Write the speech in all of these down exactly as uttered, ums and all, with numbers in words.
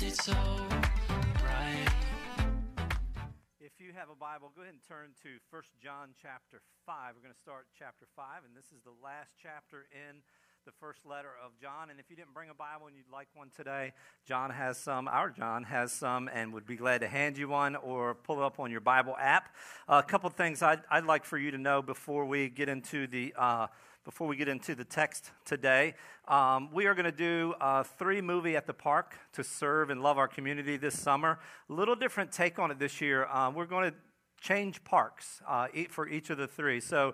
it so bright. If you have a Bible, go ahead and turn to First John chapter five. We're going to start chapter five, and this is the last chapter in the first letter of John. And if you didn't bring a Bible and you'd like one today, John has some, our John has some, and would be glad to hand you one or pull it up on your Bible app. Uh, a couple things I'd, I'd like for you to know before we get into the uh, before we get into the text today. Um, we are going to do a three movie at the park to serve and love our community this summer. A little different take on it this year. Uh, we're going to change parks uh, for each of the three. So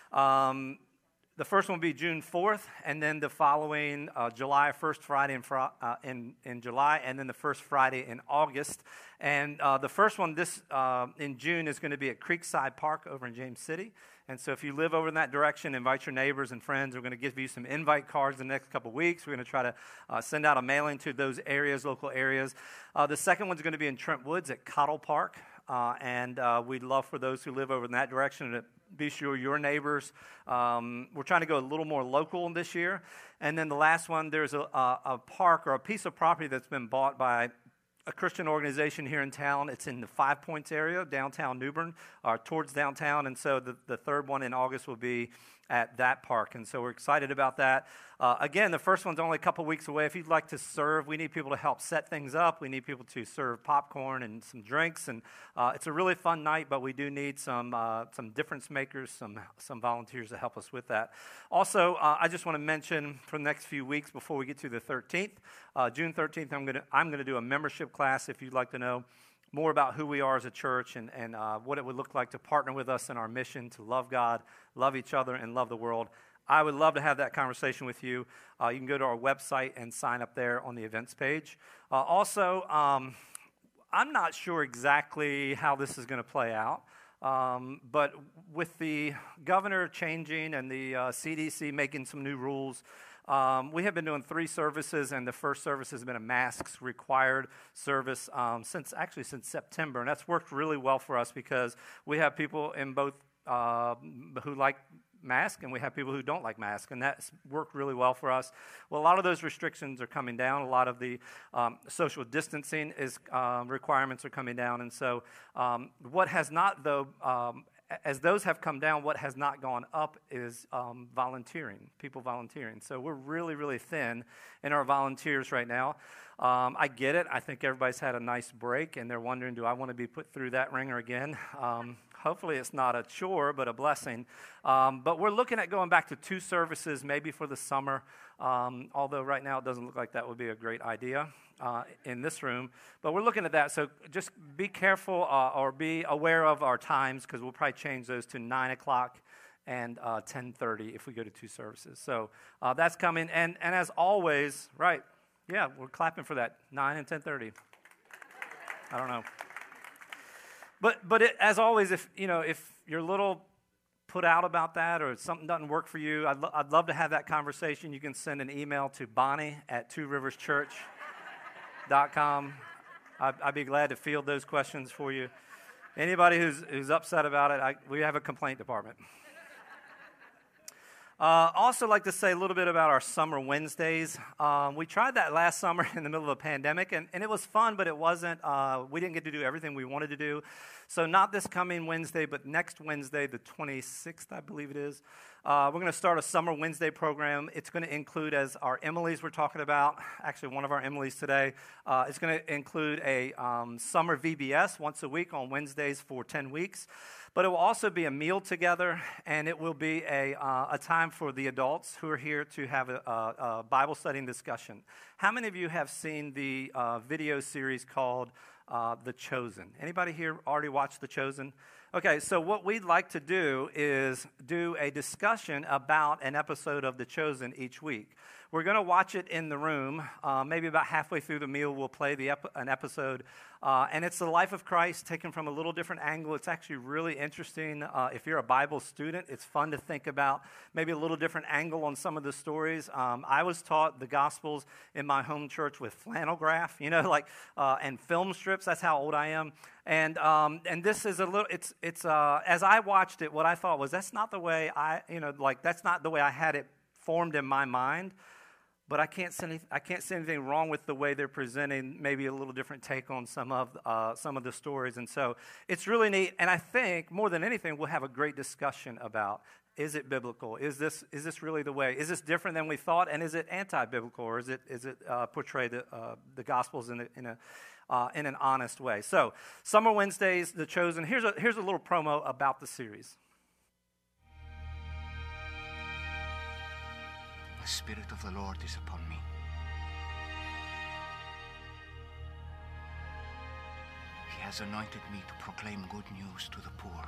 um, the first one will be June fourth, and then the following uh, July, first Friday in, fr- uh, in, in July, and then the first Friday in August. And uh, the first one this uh, in June is going to be at Creekside Park over in James City. And so if you live over in that direction, invite your neighbors and friends. We're going to give you some invite cards in the next couple of weeks. We're going to try to uh, send out a mailing to those areas, local areas. Uh, the second one's going to be in Trent Woods at Cottle Park. Uh, and uh, we'd love for those who live over in that direction to be sure your neighbors. Um, we're trying to go a little more local this year. And then the last one, there's a, a, a park or a piece of property that's been bought by a Christian organization here in town. It's in the Five Points area, downtown New Bern, or towards downtown. And so the, the third one in August will be at that park. And so we're excited about that. Uh, again, the first one's only a couple weeks away. If you'd like to serve, we need people to help set things up. We need people to serve popcorn and some drinks. And uh, it's a really fun night, but we do need some uh, some difference makers, some some volunteers to help us with that. Also, uh, I just want to mention for the next few weeks before we get to the thirteenth, uh, June thirteenth, I'm going to I'm going to do a membership class if you'd like to know more about who we are as a church and, and uh, what it would look like to partner with us in our mission to love God, love each other, and love the world. I would love to have that conversation with you. Uh, you can go to our website and sign up there on the events page. Uh, also, um, I'm not sure exactly how this is going to play out, um, but with the governor changing and the uh, C D C making some new rules, Um, we have been doing three services, and the first service has been a masks required service um, since actually since September, and that's worked really well for us because we have people in both uh, who like masks, and we have people who don't like masks, and that's worked really well for us. Well, a lot of those restrictions are coming down. A lot of the um, social distancing is um, requirements are coming down, and so um, what has not though. Um, As those have come down, what has not gone up is um, volunteering, people volunteering. So we're really, really thin in our volunteers right now. Um, I get it. I think everybody's had a nice break, and they're wondering, do I want to be put through that ringer again? Um, hopefully it's not a chore, but a blessing. Um, but we're looking at going back to two services maybe for the summer, um, although right now it doesn't look like that would be a great idea. Uh, in this room, but we're looking at that, so just be careful uh, or be aware of our times because we'll probably change those to nine o'clock and uh, ten thirty if we go to two services. So uh, that's coming, and, and as always, right, yeah, we're clapping for that, nine and ten thirty. I don't know. But but it, as always, if you know if you're a little put out about that or something doesn't work for you, I'd, lo- I'd love to have that conversation. You can send an email to Bonnie at Two Rivers Church. Dot com. I'd, I'd be glad to field those questions for you. Anybody who's who's upset about it, I, we have a complaint department. Uh, also like to say a little bit about our summer Wednesdays. Um, we tried that last summer in the middle of a pandemic, and, and it was fun, but it wasn't, uh, we didn't get to do everything we wanted to do. So not this coming Wednesday, but next Wednesday, the twenty-sixth, I believe it is. Uh, we're going to start a summer Wednesday program. It's going to include, as our Emily's we're talking about, actually one of our Emily's today, uh, it's going to include a um, summer V B S once a week on Wednesdays for ten weeks. But it will also be a meal together, and it will be a, uh, a time for the adults who are here to have a, a, a Bible study and discussion. How many of you have seen the uh, video series called uh, The Chosen? Anybody here already watched The Chosen? Okay, so what we'd like to do is do a discussion about an episode of The Chosen each week. We're going to watch it in the room. Uh, maybe about halfway through the meal, we'll play the ep- an episode. Uh, and it's the life of Christ taken from a little different angle. It's actually really interesting. Uh, if you're a Bible student, it's fun to think about maybe a little different angle on some of the stories. Um, I was taught the Gospels in my home church with flannel graph, you know, like, uh, and film strips. That's how old I am. And um, and this is a little, it's, it's uh, as I watched it, what I thought was, that's not the way I, you know, like, that's not the way I had it formed in my mind. but I can't see any, I can't see anything wrong with the way they're presenting maybe a little different take on some of uh, some of the stories. And so it's really neat. And I think more than anything, we'll have a great discussion about, is it biblical? Is this is this really the way? Is this different than we thought? And is it anti-biblical, or is it is it uh, portray the uh, the Gospels in a, in a uh, in an honest way? So Summer Wednesdays, The Chosen. Here's a here's a little promo about the series. The Spirit of the Lord is upon me. He has anointed me to proclaim good news to the poor.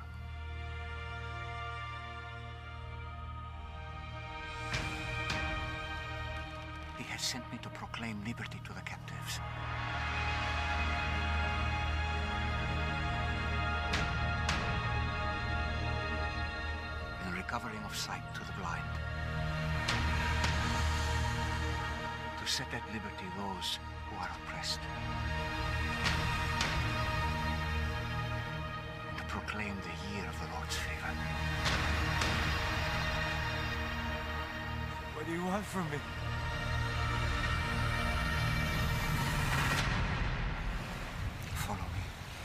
He has sent me to proclaim liberty to the captives and recovering of sight to the blind, to set at liberty those who are oppressed, and to proclaim the year of the Lord's favor. What do you want from me? Follow me.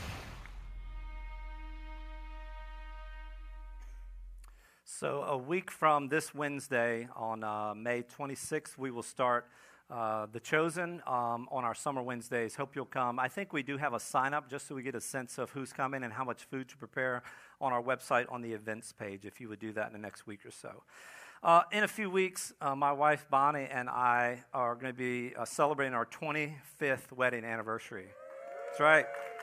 So a week from this Wednesday, on uh, May twenty-sixth, we will start uh, The Chosen um, on our Summer Wednesdays. Hope you'll come. I think we do have a sign-up just so we get a sense of who's coming and how much food to prepare on our website on the events page, if you would do that in the next week or so. Uh, in a few weeks, uh, my wife Bonnie and I are going to be uh, celebrating our twenty-fifth wedding anniversary. That's right.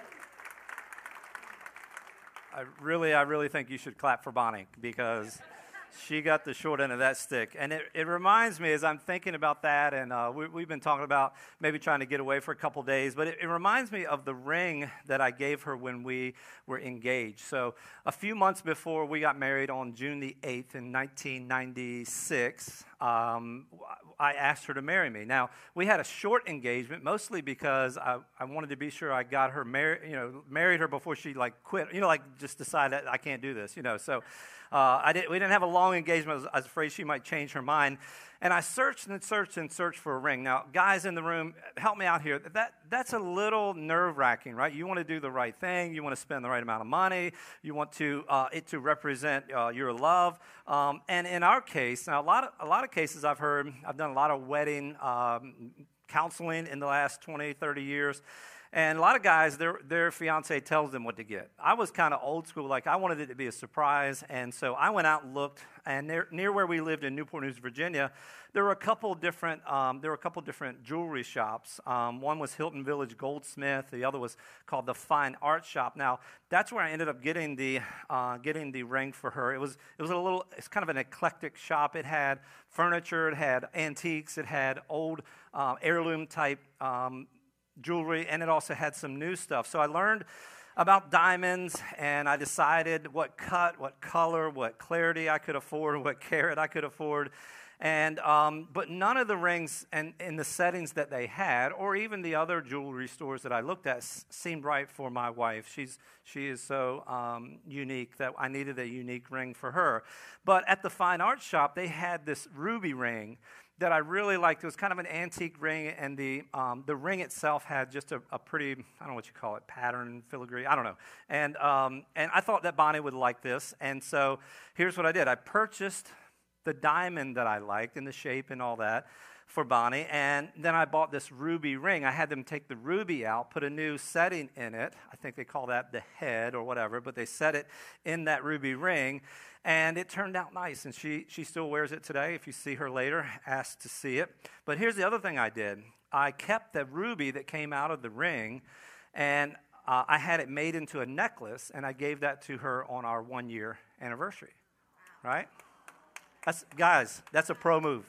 I really, I really think you should clap for Bonnie, because she got the short end of that stick. And it, it reminds me, as I'm thinking about that, and uh, we, we've been talking about maybe trying to get away for a couple days, but it, it reminds me of the ring that I gave her when we were engaged. So a few months before we got married on June the eighth in nineteen ninety-six, um, I asked her to marry me. Now, we had a short engagement, mostly because I, I wanted to be sure I got her married, you know, married her before she like quit, you know, like just decided I can't do this, you know, so Uh, I didn't, we didn't have a long engagement. I was, I was afraid she might change her mind. And I searched and searched and searched for a ring. Now, guys in the room, help me out here. That That's a little nerve-wracking, right? You want to do the right thing. You want to spend the right amount of money. You want to uh, it to represent uh, your love. Um, and in our case, now a lot of, a lot of cases I've heard, I've done a lot of wedding um, counseling in the last twenty, thirty years. And a lot of guys, their their fiance tells them what to get. I was kind of old school, like I wanted it to be a surprise, and so I went out and looked. And near, near where we lived in Newport News, Virginia, there were a couple different um, there were a couple different jewelry shops. Um, one was Hilton Village Goldsmith. The other was called the Fine Art Shop. Now that's where I ended up getting the uh, getting the ring for her. It was it was a little it's kind of an eclectic shop. It had furniture, it had antiques, it had old uh, heirloom type Um, jewelry, and it also had some new stuff. So I learned about diamonds, and I decided what cut, what color, what clarity I could afford, what carat I could afford. And um, but none of the rings and in the settings that they had, or even the other jewelry stores that I looked at, s- seemed right for my wife. She's she is so um, unique that I needed a unique ring for her. But at the Fine Art Shop, they had this ruby ring that I really liked. It was kind of an antique ring, and the um, the ring itself had just a, a pretty, I don't know what you call it, pattern, filigree, I don't know. And um, and I thought that Bonnie would like this, and so here's what I did. I purchased the diamond that I liked and the shape and all that for Bonnie, and then I bought this ruby ring. I had them take the ruby out, put a new setting in it. I think they call that the head or whatever, but they set it in that ruby ring, and it turned out nice, and she she still wears it today. If you see her later, ask to see it. But here's the other thing I did. I kept the ruby that came out of the ring, and uh, I had it made into a necklace, and I gave that to her on our one-year anniversary, right? That's, guys, that's a pro move.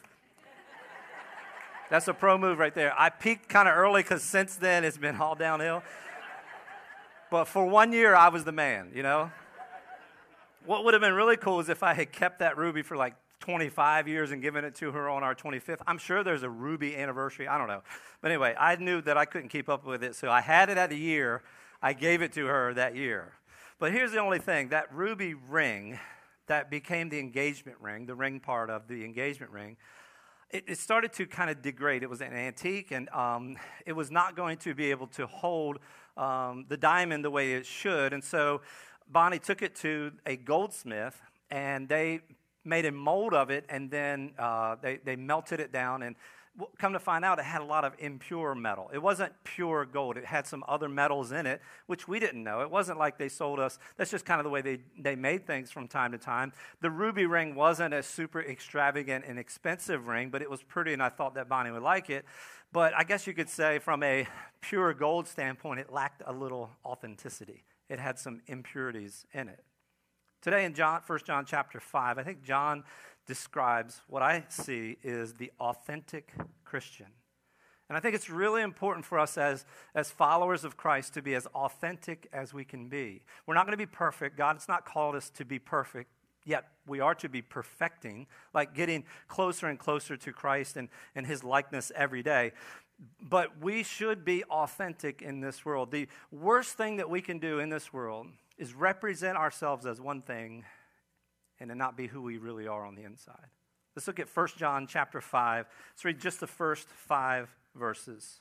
That's a pro move right there. I peaked kind of early because since then it's been all downhill. But for one year, I was the man, you know? What would have been really cool is if I had kept that ruby for like twenty-five years and given it to her on our twenty-fifth. I'm sure there's a ruby anniversary. I don't know. But anyway, I knew that I couldn't keep up with it, so I had it at a year. I gave it to her that year. But here's the only thing. That ruby ring that became the engagement ring, the ring part of the engagement ring, it, it started to kind of degrade. It was an antique, and um, it was not going to be able to hold um, the diamond the way it should. And so Bonnie took it to a goldsmith, and they made a mold of it, and then uh, they, they melted it down, and come to find out, it had a lot of impure metal. It wasn't pure gold. It had some other metals in it, which we didn't know. It wasn't like they sold us. That's just kind of the way they, they made things from time to time. The ruby ring wasn't a super extravagant and expensive ring, but it was pretty, and I thought that Bonnie would like it. But I guess you could say from a pure gold standpoint, it lacked a little authenticity. It had some impurities in it. Today in John, First John chapter five, I think John describes what I see is the authentic Christian. And I think it's really important for us as, as followers of Christ to be as authentic as we can be. We're not going to be perfect. God's not called us to be perfect, yet we are to be perfecting, like getting closer and closer to Christ and, and his likeness every day. But we should be authentic in this world. The worst thing that we can do in this world is represent ourselves as one thing and to not be who we really are on the inside. Let's look at First John chapter five. Let's read just the first five verses.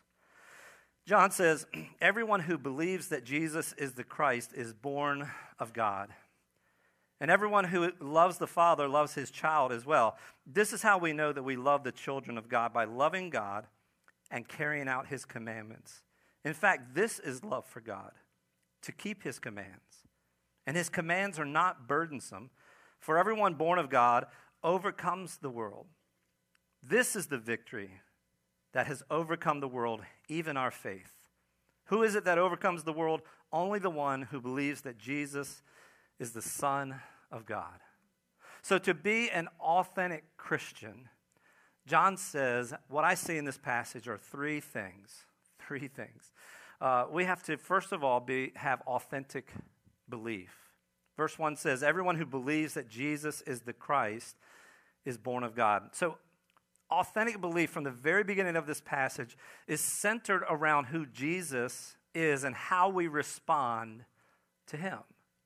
John says, everyone who believes that Jesus is the Christ is born of God. And everyone who loves the Father loves his child as well. This is how we know that we love the children of God, by loving God and carrying out his commandments. In fact, this is love for God, to keep his commands. And his commands are not burdensome, for everyone born of God overcomes the world. This is the victory that has overcome the world, even our faith. Who is it that overcomes the world? Only the one who believes that Jesus is the Son of God. So to be an authentic Christian, John says, what I see in this passage are three things. Three things. Uh, we have to, first of all, be have authentic belief. Verse one says, everyone who believes that Jesus is the Christ is born of God. So authentic belief from the very beginning of this passage is centered around who Jesus is and how we respond to him.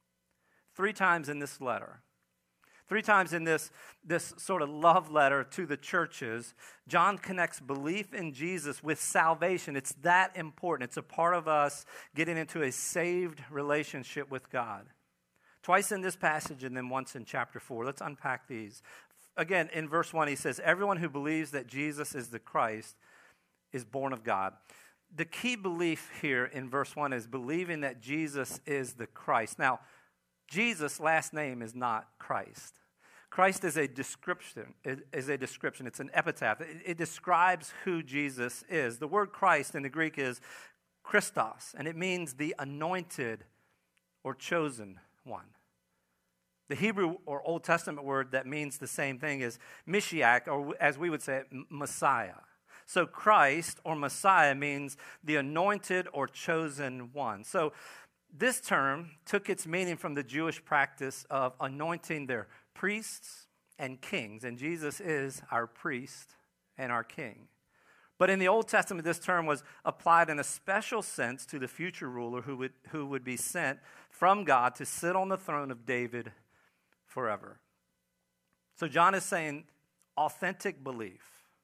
Three times in this letter, three times in this, this sort of love letter to the churches, John connects belief in Jesus with salvation. It's that important. It's a part of us getting into a saved relationship with God. Twice in this passage and then once in chapter four. Let's unpack these. Again, in verse one, he says, everyone who believes that Jesus is the Christ is born of God. The key belief here in verse one is believing that Jesus is the Christ. Now, Jesus' last name is not Christ. Christ is a description. It is a description. It's an epitaph. It, it describes who Jesus is. The word Christ in the Greek is Christos, and it means the anointed or chosen one. The Hebrew or Old Testament word that means the same thing is Mashiach, or as we would say, Messiah. So Christ or Messiah means the anointed or chosen one. So this term took its meaning from the Jewish practice of anointing their priests and kings, and Jesus is our priest and our king. But in the Old Testament, this term was applied in a special sense to the future ruler who would, who would be sent from God to sit on the throne of David forever. So John is saying authentic belief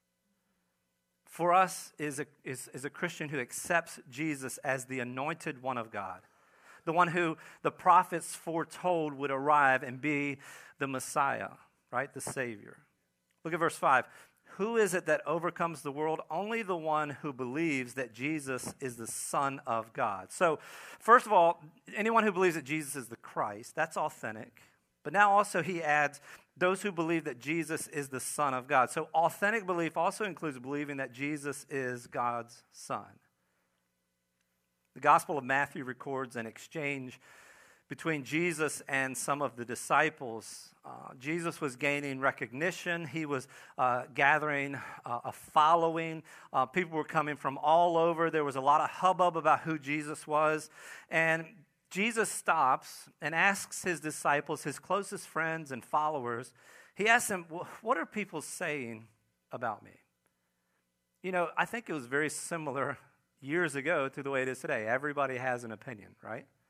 for us is a, is, is a Christian who accepts Jesus as the anointed one of God, the one who the prophets foretold would arrive and be the Messiah, right, the Savior. Look at verse five. Who is it that overcomes the world? Only the one who believes that Jesus is the Son of God. So, first of all, anyone who believes that Jesus is the Christ, that's authentic. But now also he adds those who believe that Jesus is the Son of God. So authentic belief also includes believing that Jesus is God's Son. The Gospel of Matthew records an exchange between Jesus and some of the disciples. Uh, Jesus was gaining recognition. He was uh, gathering uh, a following. Uh, people were coming from all over. There was a lot of hubbub about who Jesus was. And Jesus stops and asks his disciples, his closest friends and followers, he asks them, well, what are people saying about me? You know, I think it was very similar years ago to the way it is today. Everybody has an opinion, right?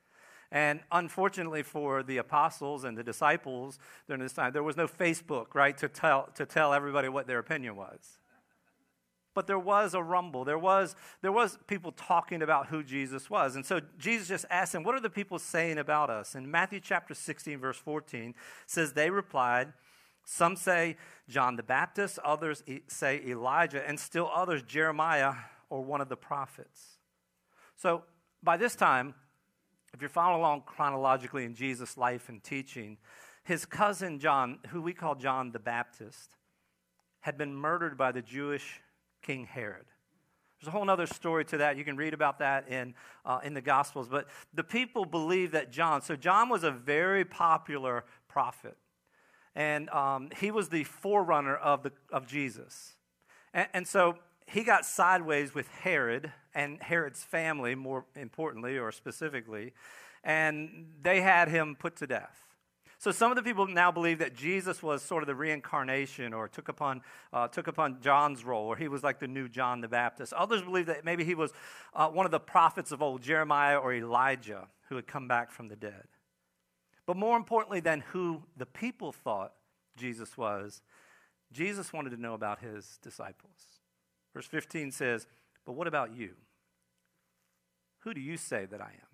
And unfortunately for the apostles and the disciples during this time, there was no Facebook, right, to tell to tell everybody what their opinion was. But there was a rumble. There was, there was people talking about who Jesus was. And so Jesus just asked them, what are the people saying about us? And Matthew chapter sixteen, verse fourteen says, they replied, some say John the Baptist, others say Elijah, and still others Jeremiah or one of the prophets. So by this time, if you're following along chronologically in Jesus' life and teaching, his cousin John, who we call John the Baptist, had been murdered by the Jewish King Herod. There's a whole other story to that. You can read about that in, uh, in the Gospels. But the people believe that John, so John was a very popular prophet. And um, he was the forerunner of, the, of Jesus. And, and so he got sideways with Herod and Herod's family, more importantly or specifically, and they had him put to death. So some of the people now believe that Jesus was sort of the reincarnation or took upon uh, took upon John's role, or he was like the new John the Baptist. Others believe that maybe he was uh, one of the prophets of old, Jeremiah or Elijah, who had come back from the dead. But more importantly than who the people thought Jesus was, Jesus wanted to know about his disciples. Verse fifteen says, but what about you? Who do you say that I am?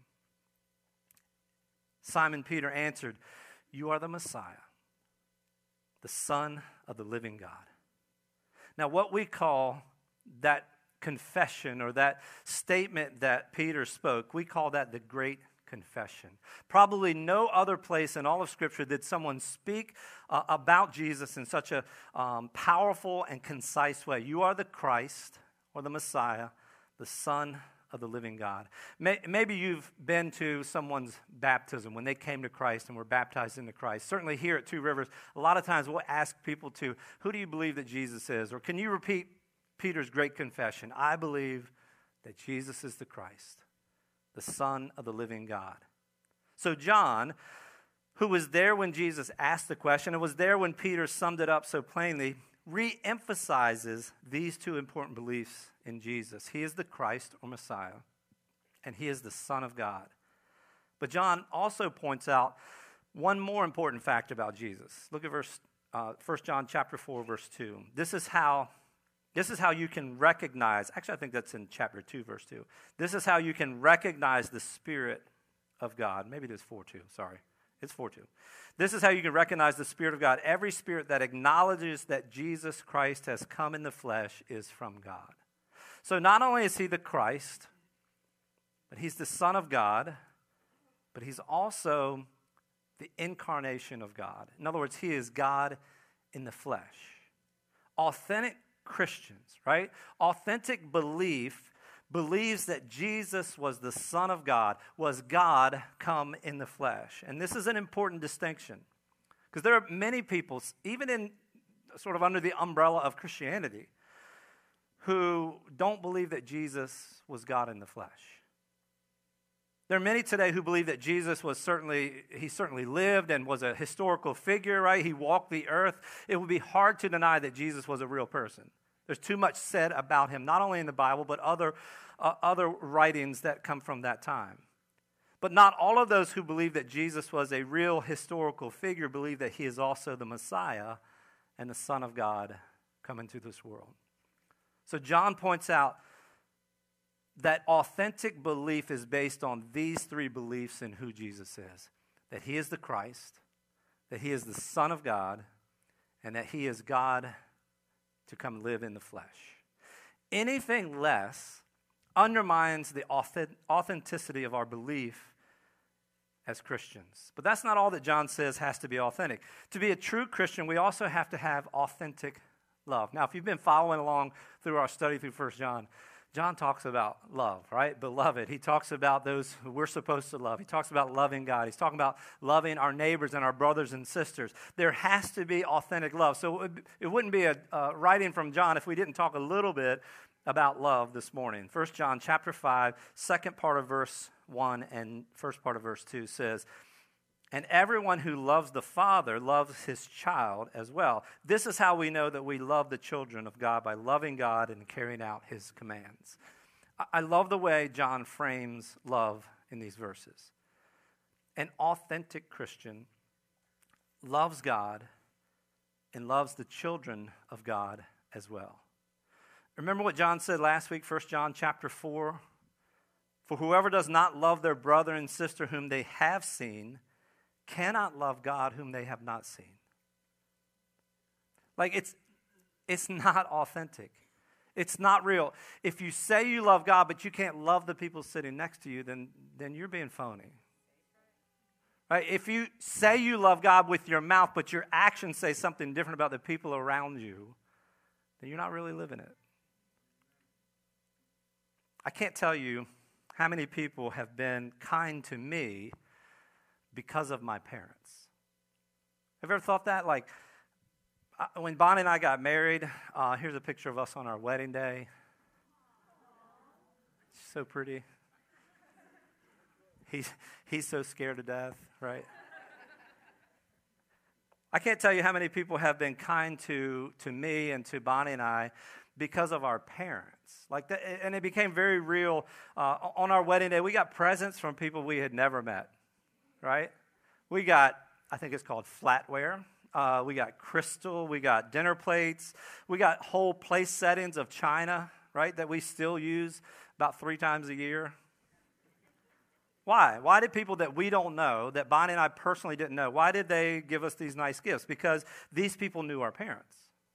Simon Peter answered, you are the Messiah, the Son of the living God. Now, what we call that confession or that statement that Peter spoke, we call that the Great Confession. Probably no other place in all of Scripture did someone speak uh, about Jesus in such a um, powerful and concise way. You are the Christ or the Messiah, the Son of the living God. Maybe you've been to someone's baptism when they came to Christ and were baptized into Christ. Certainly here at Two Rivers, a lot of times we'll ask people to, who do you believe that Jesus is? Or can you repeat Peter's great confession? I believe that Jesus is the Christ, the Son of the living God. So John, who was there when Jesus asked the question and was there when Peter summed it up so plainly, re-emphasizes these two important beliefs in Jesus. He is the Christ or Messiah, and he is the Son of God. But John also points out one more important fact about Jesus. Look at verse uh, First John chapter four, verse two. This is how this is how you can recognize, actually I think that's in chapter two, verse two. This is how you can recognize the Spirit of God. Maybe it is four two, sorry. It's four two. This is how you can recognize the Spirit of God. Every spirit that acknowledges that Jesus Christ has come in the flesh is from God. So not only is he the Christ, but he's the Son of God, but he's also the incarnation of God. In other words, he is God in the flesh. Authentic Christians, right? Authentic belief believes that Jesus was the Son of God, was God come in the flesh. And this is an important distinction because there are many people, even in sort of under the umbrella of Christianity, who don't believe that Jesus was God in the flesh. There are many today who believe that Jesus was certainly, he certainly lived and was a historical figure, right? He walked the earth. It would be hard to deny that Jesus was a real person. There's too much said about him, not only in the Bible, but other, uh, other writings that come from that time. But not all of those who believe that Jesus was a real historical figure believe that he is also the Messiah and the Son of God come into this world. So John points out that authentic belief is based on these three beliefs in who Jesus is. That he is the Christ, that he is the Son of God, and that he is God to come live in the flesh. Anything less undermines the authenticity of our belief as Christians. But that's not all that John says has to be authentic. To be a true Christian, we also have to have authentic love. Now, if you've been following along through our study through First John, John talks about love, right? Beloved. He talks about those who we're supposed to love. He talks about loving God. He's talking about loving our neighbors and our brothers and sisters. There has to be authentic love. So it wouldn't be a uh, writing from John if we didn't talk a little bit about love this morning. First John chapter five, second part of verse one and first part of verse two says, and everyone who loves the Father loves his child as well. This is how we know that we love the children of God, by loving God and carrying out his commands. I love the way John frames love in these verses. An authentic Christian loves God and loves the children of God as well. Remember what John said last week, First John chapter four? For whoever does not love their brother and sister whom they have seen cannot love God whom they have not seen. Like, it's it's not authentic. It's not real. If you say you love God, but you can't love the people sitting next to you, then, then you're being phony. Right? If you say you love God with your mouth, but your actions say something different about the people around you, then you're not really living it. I can't tell you how many people have been kind to me because of my parents. Have you ever thought that? Like, when Bonnie and I got married, uh, here's a picture of us on our wedding day. So pretty. He's, he's so scared to death, right? I can't tell you how many people have been kind to, to me and to Bonnie and I because of our parents. Like that, and it became very real. Uh, on our wedding day, we got presents from people we had never met, right? We got, I think it's called flatware. Uh, we got crystal. We got dinner plates. We got whole place settings of china, right, that we still use about three times a year. Why? Why did people that we don't know, that Bonnie and I personally didn't know, why did they give us these nice gifts? Because these people knew our parents.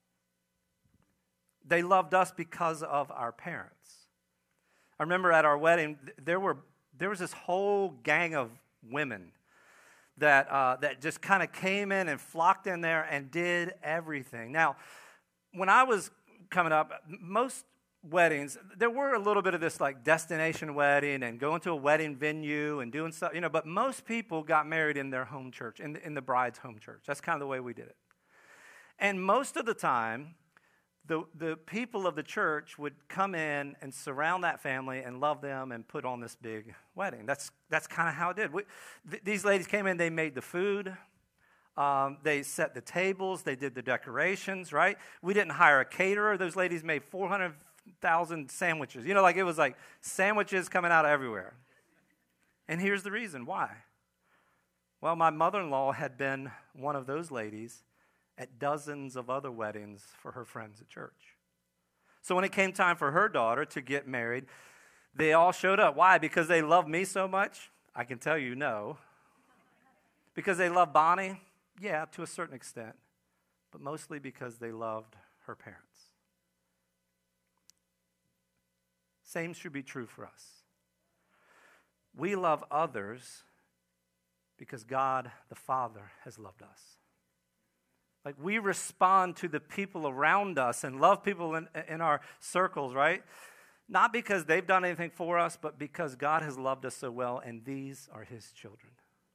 They loved us because of our parents. I remember at our wedding, there were there was this whole gang of women that uh, that just kind of came in and flocked in there and did everything. Now, when I was coming up, most weddings, there were a little bit of this like destination wedding and going to a wedding venue and doing stuff, you know, but most people got married in their home church, in the, in the bride's home church. That's kind of the way we did it. And most of the time, the, the people of the church would come in and surround that family and love them and put on this big wedding. That's that's kind of how it did. We, th- these ladies came in, they made the food. Um, they set the tables. They did the decorations, right? We didn't hire a caterer. Those ladies made four hundred thousand sandwiches. You know, like it was like sandwiches coming out of everywhere. And here's the reason why. Well, my mother-in-law had been one of those ladies at dozens of other weddings for her friends at church. So when it came time for her daughter to get married, they all showed up. Why? Because they love me so much? I can tell you no. Because they love Bonnie? Yeah, to a certain extent. But mostly because they loved her parents. Same should be true for us. We love others because God the Father has loved us. Like we respond to the people around us and love people in, in our circles, right? Not because they've done anything for us, but because God has loved us so well, and these are his children.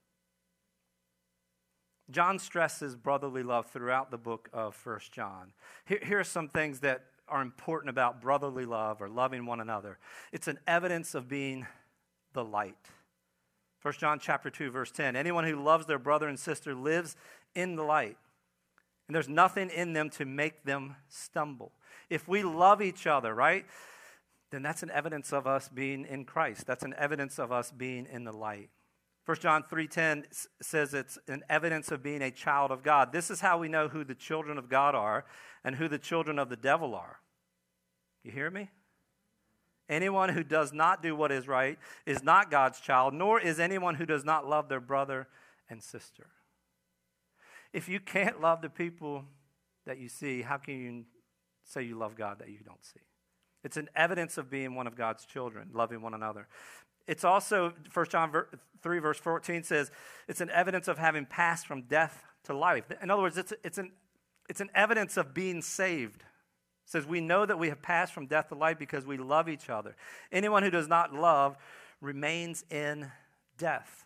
John stresses brotherly love throughout the book of First John. Here, here are some things that are important about brotherly love or loving one another. It's an evidence of being the light. First John chapter two, verse ten. Anyone who loves their brother and sister lives in the light, and there's nothing in them to make them stumble. If we love each other, right, then that's an evidence of us being in Christ. That's an evidence of us being in the light. First John three ten says it's an evidence of being a child of God. This is how we know who the children of God are and who the children of the devil are. You hear me? Anyone who does not do what is right is not God's child, nor is anyone who does not love their brother and sister. If you can't love the people that you see, how can you say you love God that you don't see? It's an evidence of being one of God's children, loving one another. It's also, First John three, verse fourteen says, it's an evidence of having passed from death to life. In other words, it's, it's, an, it's an evidence of being saved. It says, we know that we have passed from death to life because we love each other. Anyone who does not love remains in death.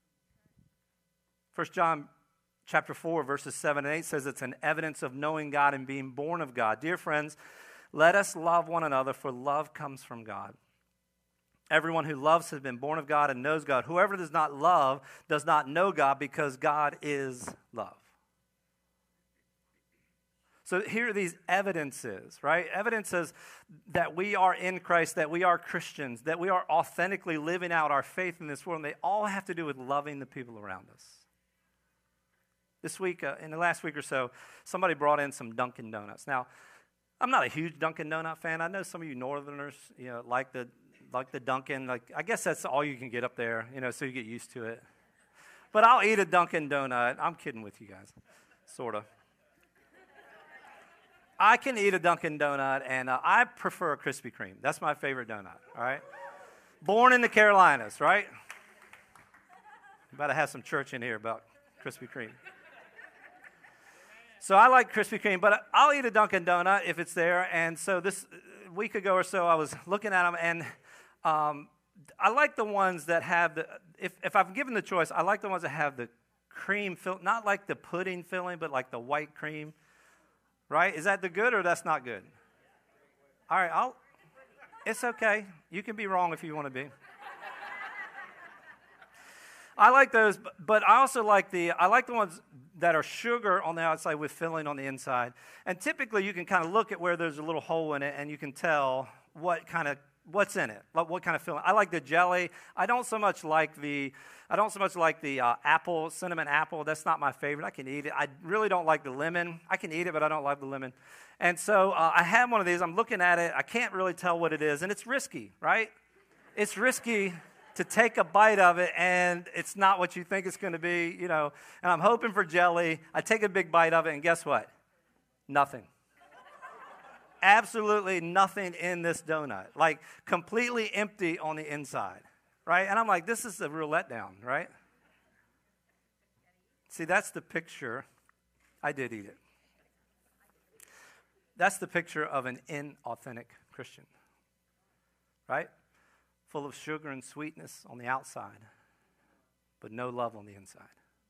First John chapter four, verses seven and eight says it's an evidence of knowing God and being born of God. Dear friends, let us love one another, for love comes from God. Everyone who loves has been born of God and knows God. Whoever does not love does not know God, because God is love. So here are these evidences, right? Evidences that we are in Christ, that we are Christians, that we are authentically living out our faith in this world. And they all have to do with loving the people around us. This week, uh, in the last week or so, somebody brought in some Dunkin' Donuts. Now, I'm not a huge Dunkin' Donut fan. I know some of you Northerners, you know, like the like the Dunkin'. Like I guess that's all you can get up there, you know, so you get used to it. But I'll eat a Dunkin' Donut. I'm kidding with you guys, sort of. I can eat a Dunkin' Donut, and uh, I prefer a Krispy Kreme. That's my favorite donut, all right? Born in the Carolinas, right? You better have some church in here about Krispy Kreme. So I like Krispy Kreme, but I'll eat a Dunkin' Donut if it's there. And so this week ago or so, I was looking at them, and um, I like the ones that have the, if, if I'm given the choice, I like the ones that have the cream fill, not like the pudding filling, but like the white cream, right? Is that the good or that's not good? All right, I'll, it's okay. You can be wrong if you want to be. I like those, but I also like the, I like the ones that are sugar on the outside with filling on the inside. And typically you can kind of look at where there's a little hole in it and you can tell what kind of, what's in it, like what kind of filling. I like the jelly. I don't so much like the, I don't so much like the uh, apple, cinnamon apple. That's not my favorite. I can eat it. I really don't like the lemon. I can eat it, but I don't like the lemon. And so uh, I have one of these. I'm looking at it. I can't really tell what it is. And it's risky, right? It's risky to take a bite of it, and it's not what you think it's going to be, you know. And I'm hoping for jelly. I take a big bite of it, and guess what? Nothing. Absolutely nothing in this donut. Like, completely empty on the inside, right? And I'm like, this is a real letdown, right? See, that's the picture. I did eat it. That's the picture of an inauthentic Christian, right? Full of sugar and sweetness on the outside, but no love on the inside.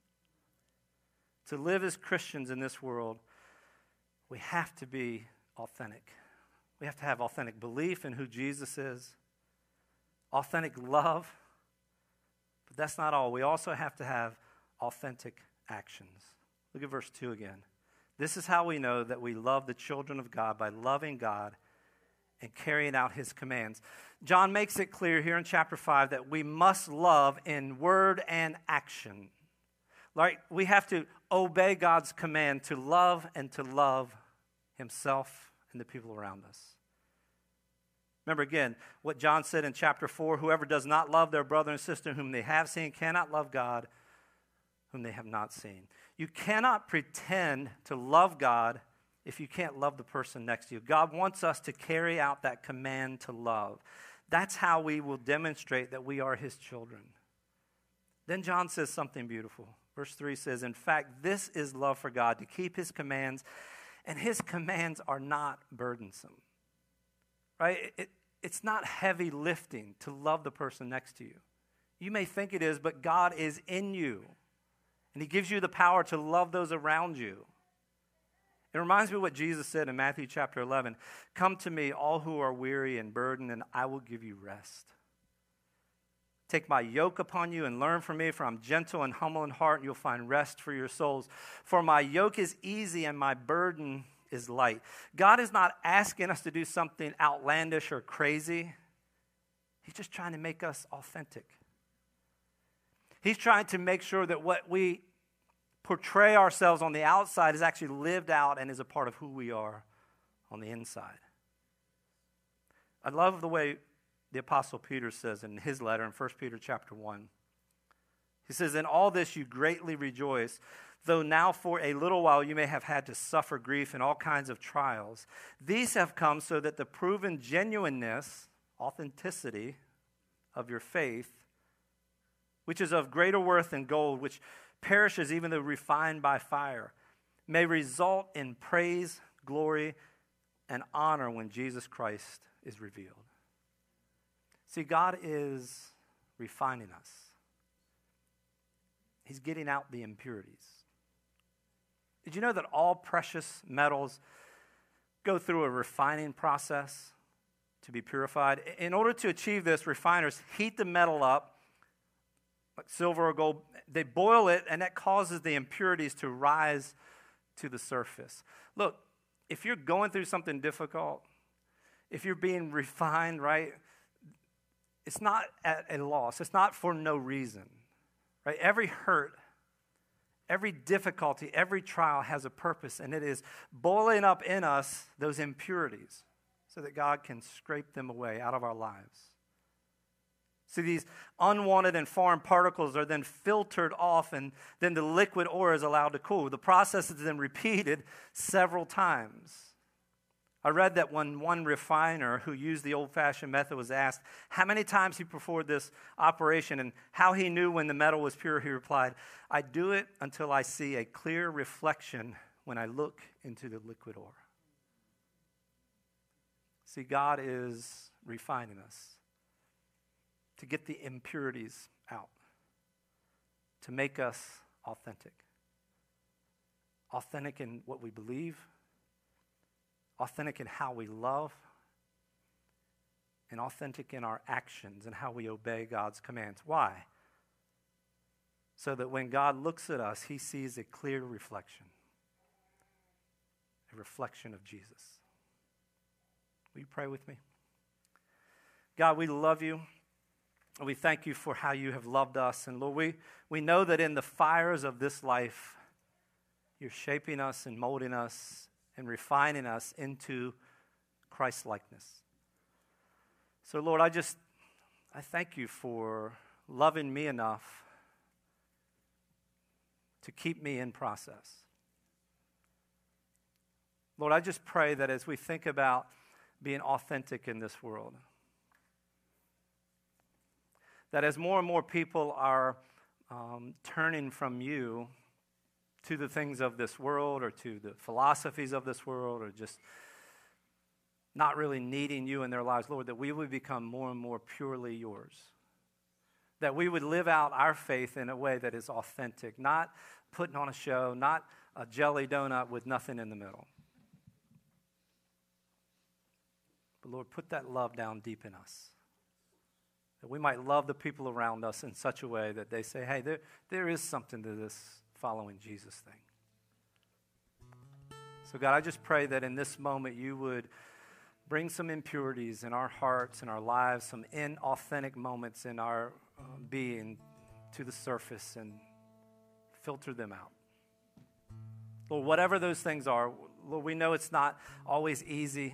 To live as Christians in this world, we have to be authentic. We have to have authentic belief in who Jesus is, authentic love, but that's not all. We also have to have authentic actions. Look at verse two again. This is how we know that we love the children of God, by loving God and carrying out his commands. John makes it clear here in chapter five that we must love in word and action. Like, we have to obey God's command to love and to love himself and the people around us. Remember again what John said in chapter four, whoever does not love their brother and sister whom they have seen cannot love God whom they have not seen. You cannot pretend to love God if you can't love the person next to you. God wants us to carry out that command to love. That's how we will demonstrate that we are his children. Then John says something beautiful. Verse three says, in fact, this is love for God, to keep his commands, and his commands are not burdensome. Right? It, it, it's not heavy lifting to love the person next to you. You may think it is, but God is in you, and he gives you the power to love those around you. It reminds me of what Jesus said in Matthew chapter eleven. Come to me, all who are weary and burdened, and I will give you rest. Take my yoke upon you and learn from me, for I'm gentle and humble in heart, and you'll find rest for your souls. For my yoke is easy and my burden is light. God is not asking us to do something outlandish or crazy. He's just trying to make us authentic. He's trying to make sure that what we portray ourselves on the outside is actually lived out and is a part of who we are on the inside. I love the way the Apostle Peter says in his letter in First Peter chapter one. He says, in all this you greatly rejoice, though now for a little while you may have had to suffer grief in all kinds of trials. These have come so that the proven genuineness, authenticity of your faith, which is of greater worth than gold, which perishes even though refined by fire, may result in praise, glory, and honor when Jesus Christ is revealed. See, God is refining us. He's getting out the impurities. Did you know that all precious metals go through a refining process to be purified? In order to achieve this, refiners heat the metal up, like silver or gold. They boil it, and that causes the impurities to rise to the surface. Look, if you're going through something difficult, if you're being refined, right, it's not at a loss. It's not for no reason, right? Every hurt, every difficulty, every trial has a purpose, and it is boiling up in us those impurities so that God can scrape them away out of our lives. See, these unwanted and foreign particles are then filtered off, and then the liquid ore is allowed to cool. The process is then repeated several times. I read that when one refiner who used the old-fashioned method was asked how many times he performed this operation and how he knew when the metal was pure, he replied, "I do it until I see a clear reflection when I look into the liquid ore." See, God is refining us to get the impurities out, to make us authentic. Authentic in what we believe, authentic in how we love, and authentic in our actions and how we obey God's commands. Why? So that when God looks at us, he sees a clear reflection, a reflection of Jesus. Will you pray with me? God, we love you. We thank you for how you have loved us. And Lord, we, we know that in the fires of this life, you're shaping us and molding us and refining us into Christ-likeness. So Lord, I just, I thank you for loving me enough to keep me in process. Lord, I just pray that as we think about being authentic in this world, that as more and more people are um, turning from you to the things of this world or to the philosophies of this world or just not really needing you in their lives, Lord, that we would become more and more purely yours. That we would live out our faith in a way that is authentic, not putting on a show, not a jelly donut with nothing in the middle. But Lord, put that love down deep in us. That we might love the people around us in such a way that they say, hey, there, there is something to this following Jesus thing. So God, I just pray that in this moment you would bring some impurities in our hearts and our lives, some inauthentic moments in our uh, being to the surface and filter them out. Lord, whatever those things are, Lord, we know it's not always easy.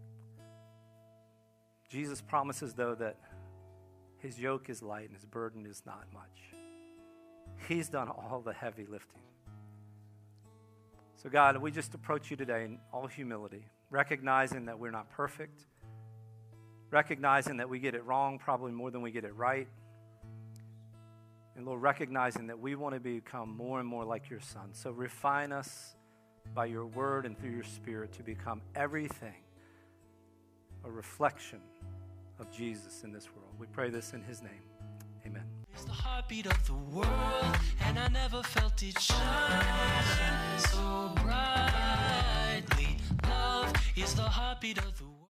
Jesus promises, though, that his yoke is light and his burden is not much. He's done all the heavy lifting. So God, we just approach you today in all humility, recognizing that we're not perfect, recognizing that we get it wrong probably more than we get it right, and Lord, recognizing that we want to become more and more like your Son. So refine us by your word and through your Spirit to become everything, a reflection of Jesus in this world. We pray this in his name. Amen. It's the heartbeat of the world, and I never felt it shine so brightly. Love is the heartbeat of the world.